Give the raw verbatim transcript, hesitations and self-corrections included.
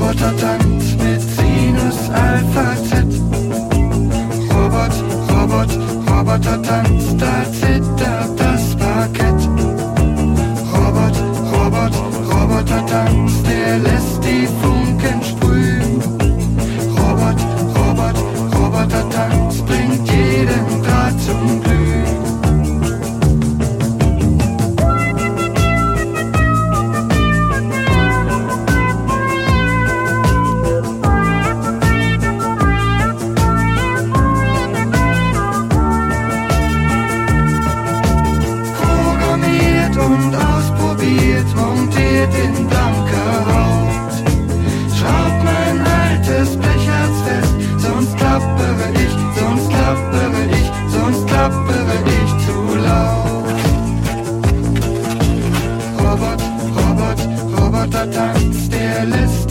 Roboter tanzt mit Sinus Alpha Z. Robot, Robot, Roboter tanzt, da zittert das Parkett. Robot, Robot, Roboter tanzt, der lässt die Funken sprühen. Robot, Robot, Roboter tanzt, bringt jeden Draht zum Glühen. Und ausprobiert, montiert in blanker Haut. Schraubt mein altes Blechherz fest, sonst klappere ich, sonst klappere ich, sonst klappere ich zu laut. Robot, Robot, Roboter tanzt, der lässt